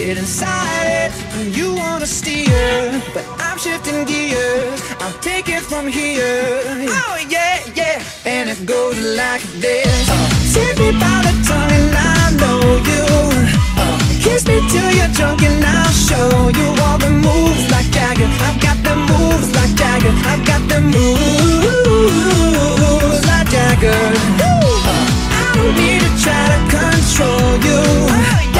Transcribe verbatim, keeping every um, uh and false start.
get inside it when you wanna steer, but I'm shifting gears. I'll take it from here. Oh yeah, yeah, and it goes like this. Uh, take me by the tongue and I know you. Uh, kiss me till you're drunk and I'll show you all the moves like Jagger. I've got the moves like Jagger. I've got the moves like Jagger. Uh, I don't need to try to control you.